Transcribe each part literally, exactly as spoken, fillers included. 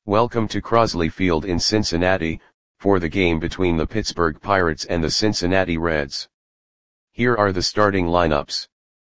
Welcome to Crosley Field in Cincinnati, for the game between the Pittsburgh Pirates and the Cincinnati Reds. Here are the starting lineups.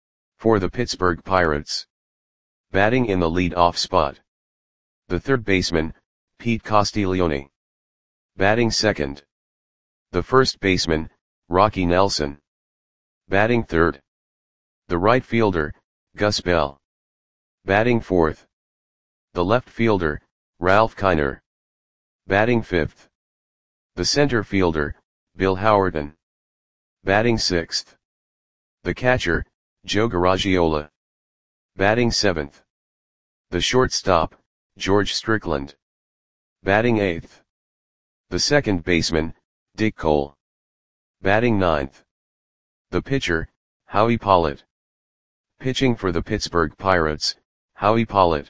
For the Pittsburgh Pirates. Batting in the lead-off spot. The third baseman, Pete Castiglione. Batting second. The first baseman, Rocky Nelson. Batting third. The right fielder, Gus Bell. Batting fourth. The left fielder, Ralph Kiner. Batting fifth. The center fielder, Bill Howerton. Batting sixth. The catcher, Joe Garagiola. Batting seventh. The shortstop, George Strickland. Batting eighth. The second baseman, Dick Cole. Batting ninth. The pitcher, Howie Pollitt. Pitching for the Pittsburgh Pirates, Howie Pollitt.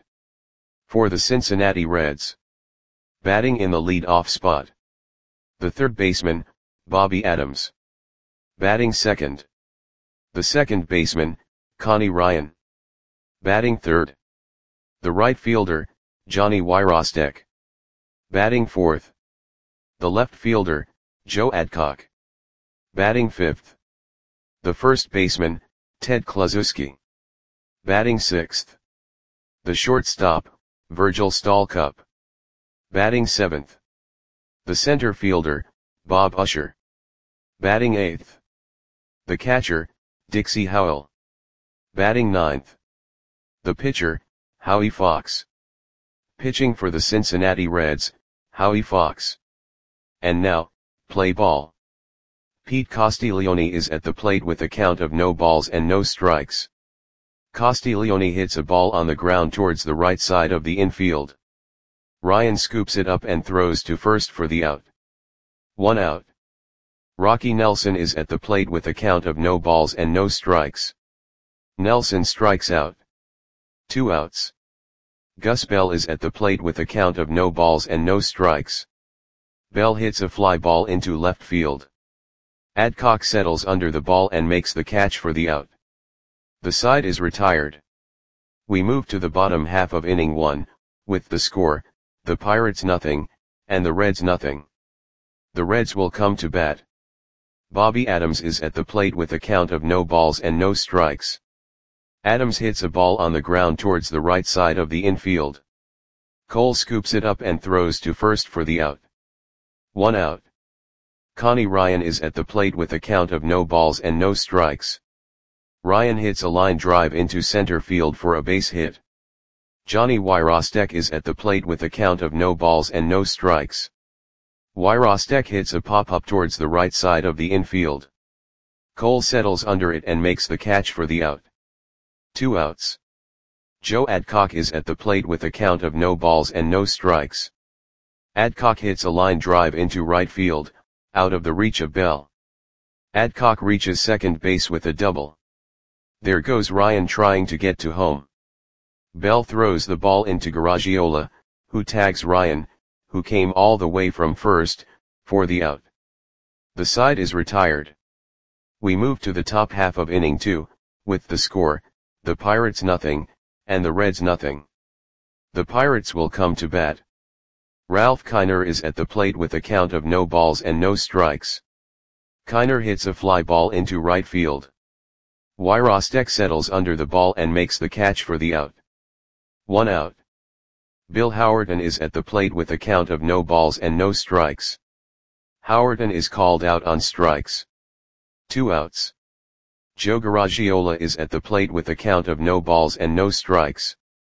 For the Cincinnati Reds. Batting in the lead-off spot. The third baseman, Bobby Adams. Batting second. The second baseman, Connie Ryan. Batting third. The right fielder, Johnny Wyrostek. Batting fourth. The left fielder, Joe Adcock. Batting fifth. The first baseman, Ted Kluszewski. Batting sixth. The shortstop, Virgil Stalcup. Batting seventh. The center fielder, Bob Usher. Batting eighth. The catcher, Dixie Howell. Batting ninth. The pitcher, Howie Fox. Pitching for the Cincinnati Reds, Howie Fox. And now, play ball. Pete Castiglione is at the plate with a count of no balls and no strikes. Castiglione hits a ball on the ground towards the right side of the infield. Ryan scoops it up and throws to first for the out. One out. Rocky Nelson is at the plate with a count of no balls and no strikes. Nelson strikes out. Two outs. Gus Bell is at the plate with a count of no balls and no strikes. Bell hits a fly ball into left field. Adcock settles under the ball and makes the catch for the out. The side is retired. We move to the bottom half of inning one, with the score, the Pirates nothing, and the Reds nothing. The Reds will come to bat. Bobby Adams is at the plate with a count of no balls and no strikes. Adams hits a ball on the ground towards the right side of the infield. Cole scoops it up and throws to first for the out. One out. Connie Ryan is at the plate with a count of no balls and no strikes. Ryan hits a line drive into center field for a base hit. Johnny Wyrostek is at the plate with a count of no balls and no strikes. Wyrostek hits a pop-up towards the right side of the infield. Cole settles under it and makes the catch for the out. Two outs. Joe Adcock is at the plate with a count of no balls and no strikes. Adcock hits a line drive into right field, out of the reach of Bell. Adcock reaches second base with a double. There goes Ryan trying to get to home. Bell throws the ball into Garagiola, who tags Ryan, who came all the way from first, for the out. The side is retired. We move to the top half of inning two, with the score, the Pirates nothing, and the Reds nothing. The Pirates will come to bat. Ralph Kiner is at the plate with a count of no balls and no strikes. Kiner hits a fly ball into right field. Wyrostek settles under the ball and makes the catch for the out. One out. Bill Howerton is at the plate with a count of no balls and no strikes. Howerton is called out on strikes. Two outs. Joe Garagiola is at the plate with a count of no balls and no strikes.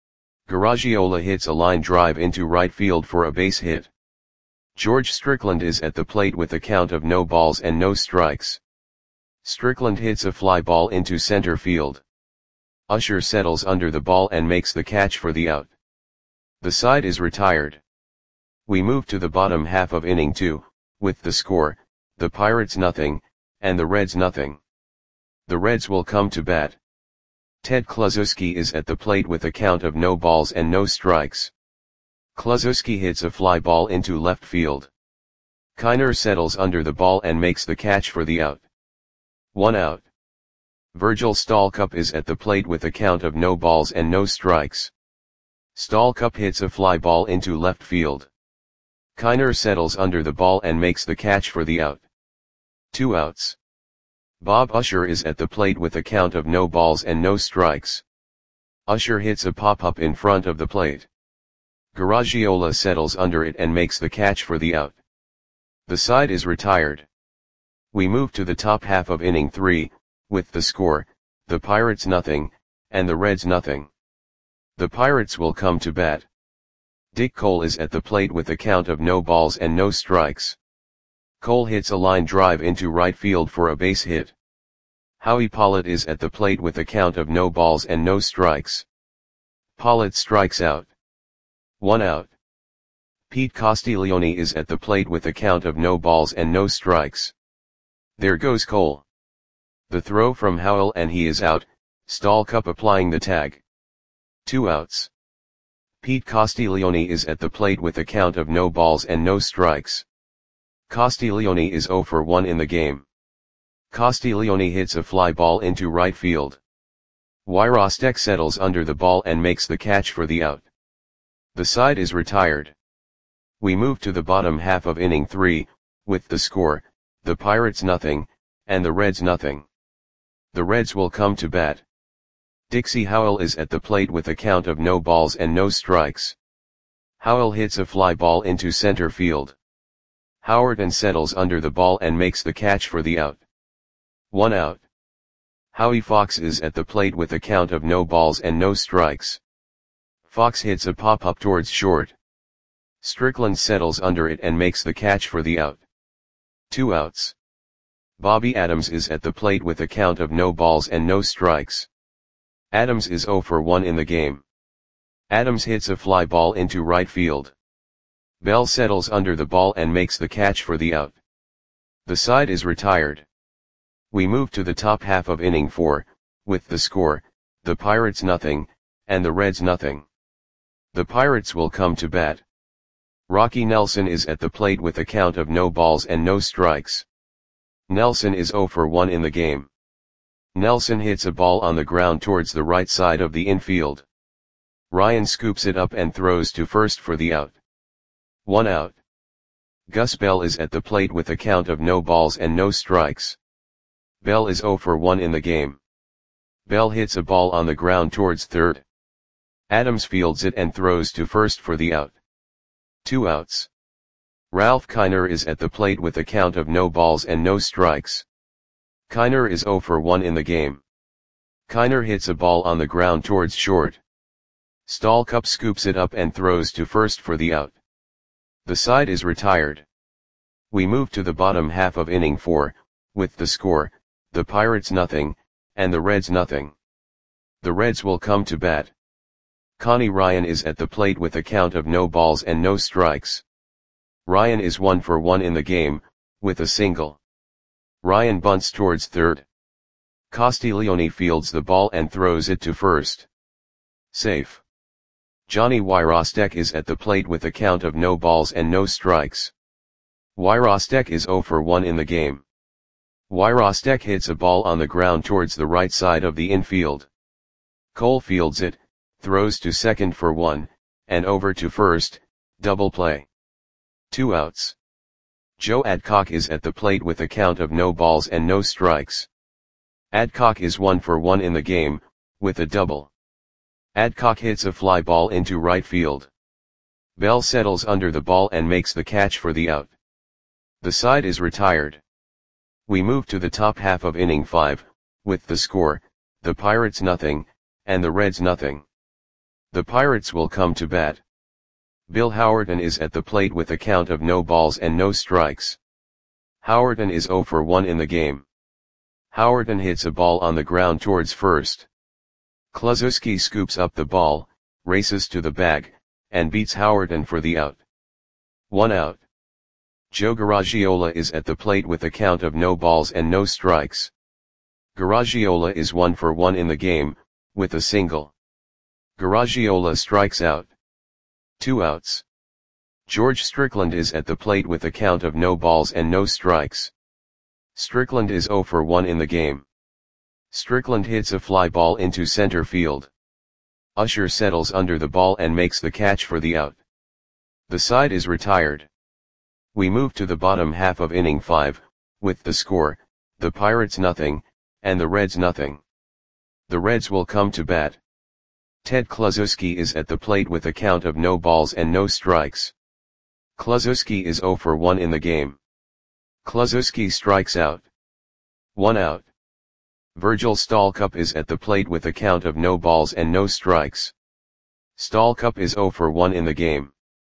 Garagiola hits a line drive into right field for a base hit. George Strickland is at the plate with a count of no balls and no strikes. Strickland hits a fly ball into center field. Usher settles under the ball and makes the catch for the out. The side is retired. We move to the bottom half of inning two, with the score, the Pirates nothing, and the Reds nothing. The Reds will come to bat. Ted Kluszewski is at the plate with a count of no balls and no strikes. Kluszewski hits a fly ball into left field. Kiner settles under the ball and makes the catch for the out. One out. Virgil Stalcup is at the plate with a count of no balls and no strikes. Stallcup hits a fly ball into left field. Kiner settles under the ball and makes the catch for the out. Two outs. Bob Usher is at the plate with a count of no balls and no strikes. Usher hits a pop-up in front of the plate. Garagiola settles under it and makes the catch for the out. The side is retired. We move to the top half of inning three, with the score, the Pirates nothing, and the Reds nothing. The Pirates will come to bat. Dick Cole is at the plate with a count of no balls and no strikes. Cole hits a line drive into right field for a base hit. Howie Pollitt is at the plate with a count of no balls and no strikes. Pollitt strikes out. One out. Pete Castiglione is at the plate with a count of no balls and no strikes. There goes Cole. The throw from Howell and he is out, Stallcup applying the tag. Two outs. Pete Castiglione is at the plate with a count of no balls and no strikes. Castiglione is oh for one in the game. Castiglione hits a fly ball into right field. Wyrostek settles under the ball and makes the catch for the out. The side is retired. We move to the bottom half of inning three, with the score, the Pirates nothing, and the Reds nothing. The Reds will come to bat. Dixie Howell is at the plate with a count of no balls and no strikes. Howell hits a fly ball into center field. Howerton settles under the ball and makes the catch for the out. One out. Howie Fox is at the plate with a count of no balls and no strikes. Fox hits a pop-up towards short. Strickland settles under it and makes the catch for the out. Two outs. Bobby Adams is at the plate with a count of no balls and no strikes. Adams is oh for one in the game. Adams hits a fly ball into right field. Bell settles under the ball and makes the catch for the out. The side is retired. We move to the top half of inning four, with the score, the Pirates nothing, and the Reds nothing. The Pirates will come to bat. Rocky Nelson is at the plate with a count of no balls and no strikes. Nelson is oh for one in the game. Nelson hits a ball on the ground towards the right side of the infield. Ryan scoops it up and throws to first for the out. One out. Gus Bell is at the plate with a count of no balls and no strikes. Bell is oh for one in the game. Bell hits a ball on the ground towards third. Adams fields it and throws to first for the out. Two outs. Ralph Kiner is at the plate with a count of no balls and no strikes. Kiner is oh for one in the game. Kiner hits a ball on the ground towards short. Stallcup scoops it up and throws to first for the out. The side is retired. We move to the bottom half of inning four, with the score, the Pirates nothing, and the Reds nothing. The Reds will come to bat. Connie Ryan is at the plate with a count of no balls and no strikes. Ryan is one for one in the game, with a single. Ryan bunts towards third. Castiglione fields the ball and throws it to first. Safe. Johnny Wyrostek is at the plate with a count of no balls and no strikes. Wyrostek is oh for one in the game. Wyrostek hits a ball on the ground towards the right side of the infield. Cole fields it, throws to second for one, and over to first, double play. Two outs. Joe Adcock is at the plate with a count of no balls and no strikes. Adcock is one for one in the game, with a double. Adcock hits a fly ball into right field. Bell settles under the ball and makes the catch for the out. The side is retired. We move to the top half of inning five, with the score, the Pirates nothing, and the Reds nothing. The Pirates will come to bat. Bill Howerton is at the plate with a count of no balls and no strikes. Howerton is oh for one in the game. Howerton hits a ball on the ground towards first. Kluszewski scoops up the ball, races to the bag, and beats Howerton for the out. One out. Joe Garagiola is at the plate with a count of no balls and no strikes. Garagiola is one for one in the game, with a single. Garagiola strikes out. Two outs. George Strickland is at the plate with a count of no balls and no strikes. Strickland is oh for one in the game. Strickland hits a fly ball into center field. Usher settles under the ball and makes the catch for the out. The side is retired. We move to the bottom half of inning five, with the score, the Pirates nothing, and the Reds nothing. The Reds will come to bat. Ted Kluszewski is at the plate with a count of no balls and no strikes. Kluszewski is zero for one in the game. Kluszewski strikes out. One out. Virgil Stalcup is at the plate with a count of no balls and no strikes. Stalcup is zero for one in the game.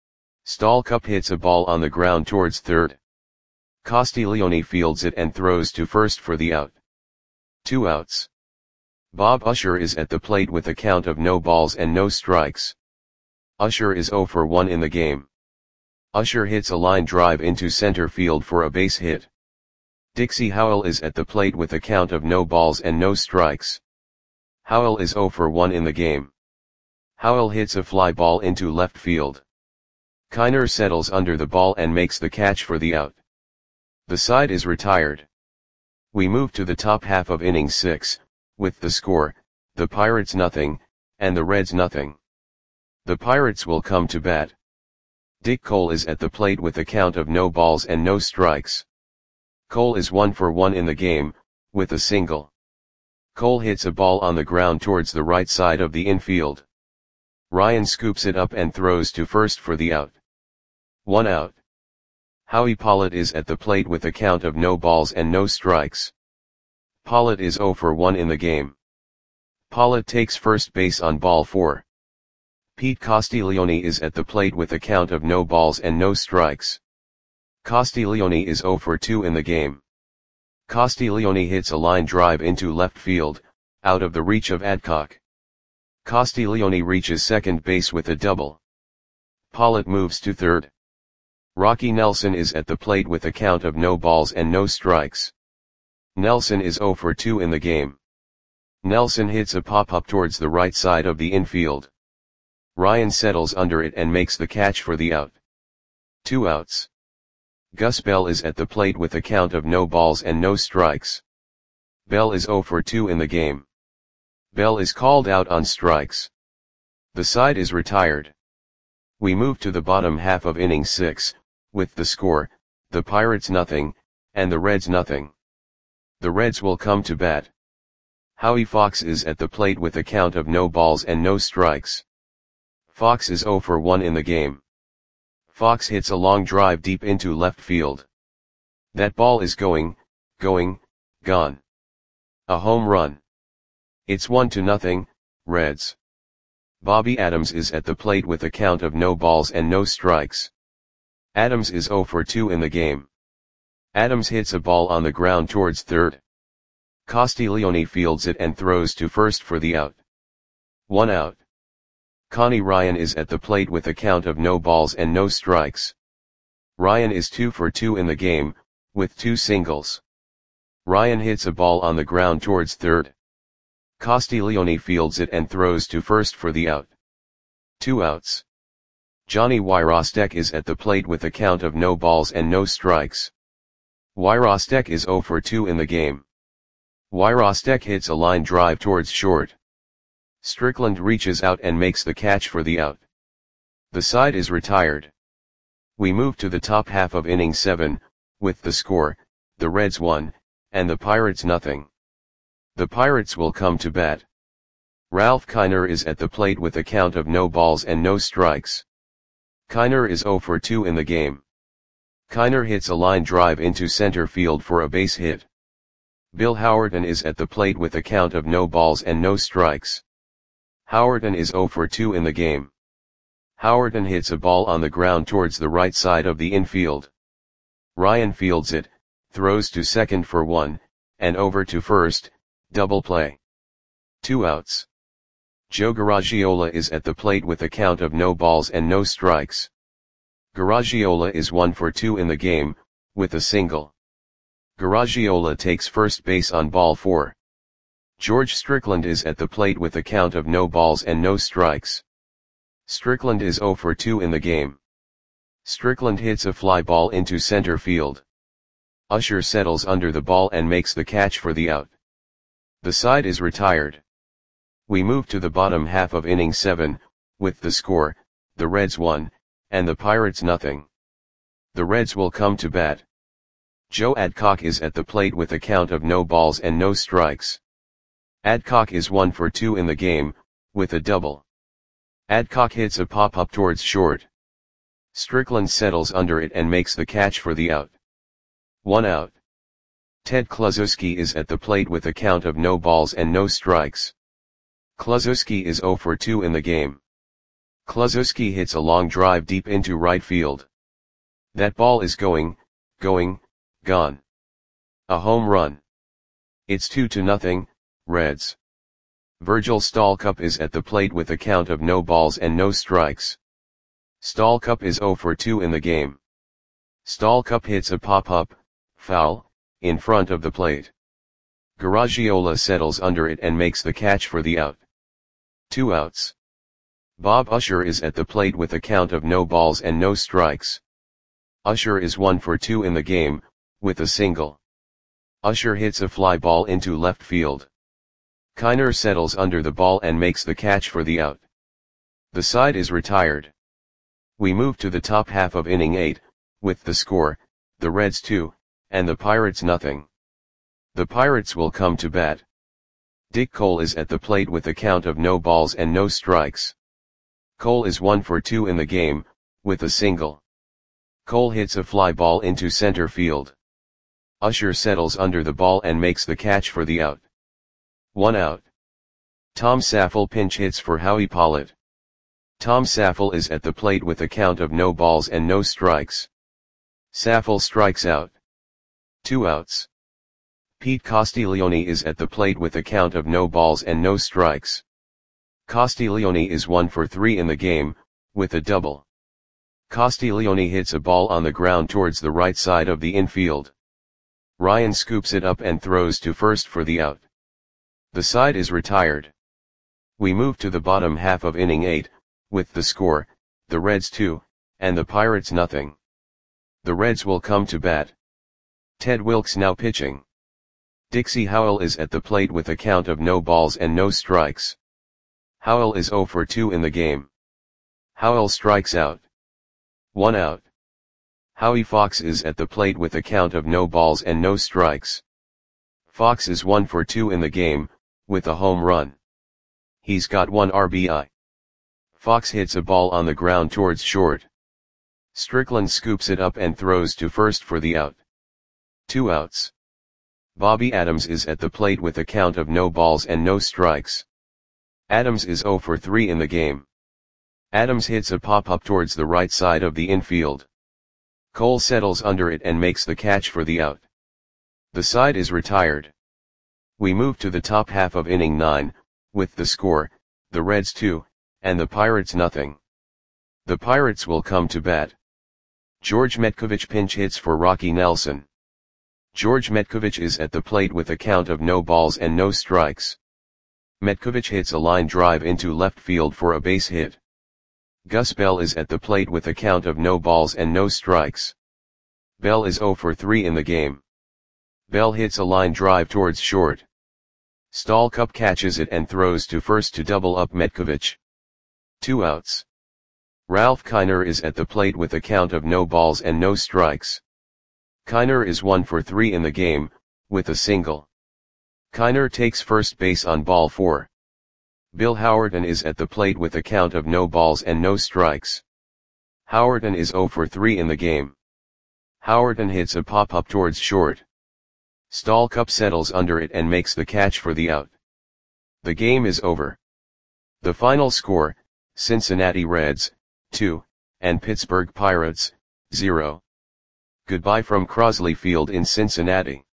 Stalcup hits a ball on the ground towards third. Castiglione fields it and throws to first for the out. Two outs. Bob Usher is at the plate with a count of no balls and no strikes. Usher is zero for one in the game. Usher hits a line drive into center field for a base hit. Dixie Howell is at the plate with a count of no balls and no strikes. Howell is zero for one in the game. Howell hits a fly ball into left field. Kiner settles under the ball and makes the catch for the out. The side is retired. We move to the top half of inning six, with the score, the Pirates nothing, and the Reds nothing. The Pirates will come to bat. Dick Cole is at the plate with a count of no balls and no strikes. Cole is one for one in the game, with a single. Cole hits a ball on the ground towards the right side of the infield. Ryan scoops it up and throws to first for the out. One out. Howie Pollitt is at the plate with a count of no balls and no strikes. Pollitt is zero for one in the game. Pollitt takes first base on ball four. Pete Castiglione is at the plate with a count of no balls and no strikes. Castiglione is zero for two in the game. Castiglione hits a line drive into left field, out of the reach of Adcock. Castiglione reaches second base with a double. Pollitt moves to third. Rocky Nelson is at the plate with a count of no balls and no strikes. Nelson is zero for two in the game. Nelson hits a pop-up towards the right side of the infield. Ryan settles under it and makes the catch for the out. Two outs. Gus Bell is at the plate with a count of no balls and no strikes. Bell is zero for two in the game. Bell is called out on strikes. The side is retired. We move to the bottom half of inning six, with the score, the Pirates nothing, and the Reds nothing. The Reds will come to bat. Howie Fox is at the plate with a count of no balls and no strikes. Fox is zero for one in the game. Fox hits a long drive deep into left field. That ball is going, going, gone. A home run. It's one to nothing, Reds. Bobby Adams is at the plate with a count of no balls and no strikes. Adams is zero for two in the game. Adams hits a ball on the ground towards third. Castiglione fields it and throws to first for the out. One out. Connie Ryan is at the plate with a count of no balls and no strikes. Ryan is two for two in the game, with two singles. Ryan hits a ball on the ground towards third. Castiglione fields it and throws to first for the out. Two outs. Johnny Wyrostek is at the plate with a count of no balls and no strikes. Wyrostek is zero for two in the game. Wyrostek hits a line drive towards short. Strickland reaches out and makes the catch for the out. The side is retired. We move to the top half of inning seven, with the score, the Reds one, and the Pirates nothing. The Pirates will come to bat. Ralph Kiner is at the plate with a count of no balls and no strikes. Kiner is zero for two in the game. Kiner hits a line drive into center field for a base hit. Bill Howerton is at the plate with a count of no balls and no strikes. Howerton is zero for two in the game. Howerton hits a ball on the ground towards the right side of the infield. Ryan fields it, throws to second for one, and over to first, double play. Two outs. Joe Garagiola is at the plate with a count of no balls and no strikes. Garagiola is one for two in the game, with a single. Garagiola takes first base on ball four. George Strickland is at the plate with a count of no balls and no strikes. Strickland is zero for two in the game. Strickland hits a fly ball into center field. Usher settles under the ball and makes the catch for the out. The side is retired. We move to the bottom half of inning seven, with the score, the Reds one, and the Pirates nothing. The Reds will come to bat. Joe Adcock is at the plate with a count of no balls and no strikes. Adcock is one for two in the game, with a double. Adcock hits a pop-up towards short. Strickland settles under it and makes the catch for the out. One out. Ted Kluszewski is at the plate with a count of no balls and no strikes. Kluszewski is zero for two in the game. Kluszewski hits a long drive deep into right field. That ball is going, going, gone. A home run. It's two to nothing, Reds. Virgil Stalcup is at the plate with a count of no balls and no strikes. Stalcup is zero for two in the game. Stalcup hits a pop-up, foul, in front of the plate. Garagiola settles under it and makes the catch for the out. Two outs. Bob Usher is at the plate with a count of no balls and no strikes. Usher is one for two in the game, with a single. Usher hits a fly ball into left field. Kiner settles under the ball and makes the catch for the out. The side is retired. We move to the top half of inning eight, with the score, the Reds two, and the Pirates nothing. The Pirates will come to bat. Dick Cole is at the plate with a count of no balls and no strikes. Cole is one for two in the game, with a single. Cole hits a fly ball into center field. Usher settles under the ball and makes the catch for the out. One out. Tom Saffel pinch hits for Howie Pollitt. Tom Saffel is at the plate with a count of no balls and no strikes. Saffel strikes out. Two outs. Pete Castiglione is at the plate with a count of no balls and no strikes. Castiglione is one for three in the game, with a double. Castiglione hits a ball on the ground towards the right side of the infield. Ryan scoops it up and throws to first for the out. The side is retired. We move to the bottom half of inning eight, with the score, the Reds two, and the Pirates nothing. The Reds will come to bat. Ted Wilks now pitching. Dixie Howell is at the plate with a count of no balls and no strikes. Howell is zero for two in the game. Howell strikes out. One out. Howie Fox is at the plate with a count of no balls and no strikes. Fox is one for two in the game, with a home run. He's got one R B I. Fox hits a ball on the ground towards short. Strickland scoops it up and throws to first for the out. Two outs. Bobby Adams is at the plate with a count of no balls and no strikes. Adams is zero for three in the game. Adams hits a pop-up towards the right side of the infield. Cole settles under it and makes the catch for the out. The side is retired. We move to the top half of inning nine, with the score, the Reds two, and the Pirates nothing. The Pirates will come to bat. George Metkovich pinch hits for Rocky Nelson. George Metkovich is at the plate with a count of no balls and no strikes. Metkovich hits a line drive into left field for a base hit. Gus Bell is at the plate with a count of no balls and no strikes. Bell is zero for three in the game. Bell hits a line drive towards short. Stalcup catches it and throws to first to double up Metkovich. Two outs. Ralph Kiner is at the plate with a count of no balls and no strikes. Kiner is one for three in the game, with a single. Kiner takes first base on ball four. Bill Howerton is at the plate with a count of no balls and no strikes. Howerton is zero for three in the game. Howerton hits a pop-up towards short. Stalcup settles under it and makes the catch for the out. The game is over. The final score, Cincinnati Reds, two, and Pittsburgh Pirates, zero. Goodbye from Crosley Field in Cincinnati.